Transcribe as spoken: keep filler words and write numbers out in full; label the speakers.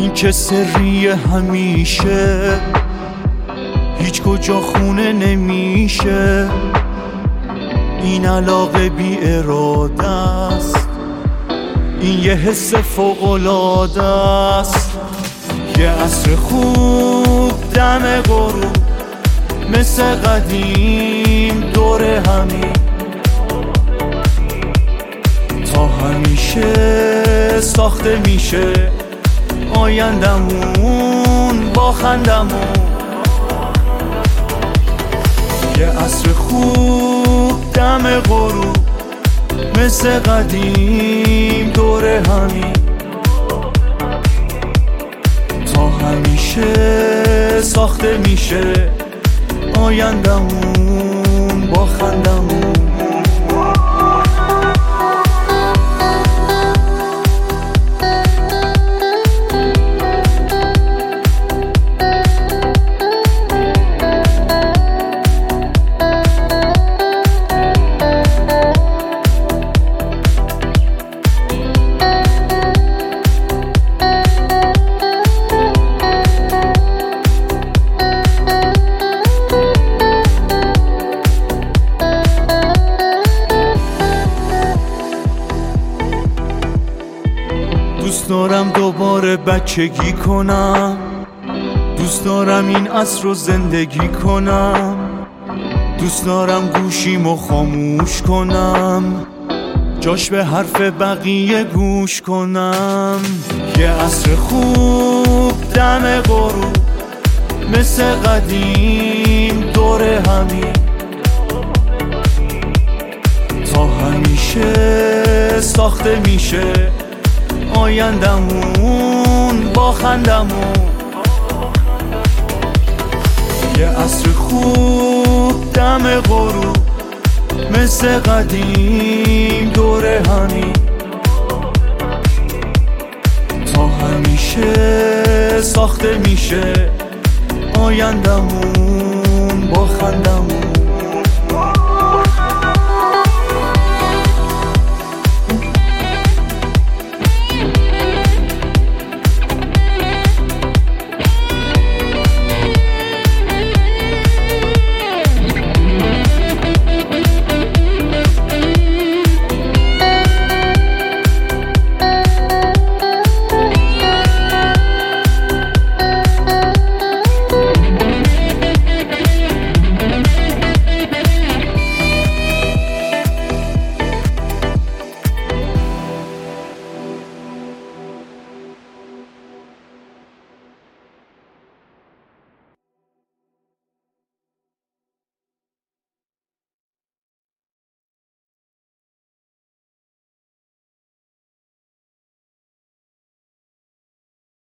Speaker 1: این که سری همیشه هیچ کجا خونه نمیشه. این علاقه بی اراده است، این یه حس فوق‌العاده است. یه عصر خوب دم غروب مثل قدیم دور همین، تا همیشه ساخته میشه آیندمون با خندمون. یه عصر خوب دم غروب مثل قدیم دور همین، تا همیشه ساخته میشه آیندمون با خندمون. دوست دارم دوباره بچگی کنم، دوست دارم این عصر رو زندگی کنم، دوست دارم گوشیمو خاموش کنم، جاش به حرف بقیه گوش کنم. یه عصر خوب دم غروب مثل قدیم دور همین، تا همیشه ساخته میشه آیندمون با خندمون. یه عصر خوب دم غروب مثل قدیم دور همین، تا همیشه ساخته میشه آیندمون با خندمون.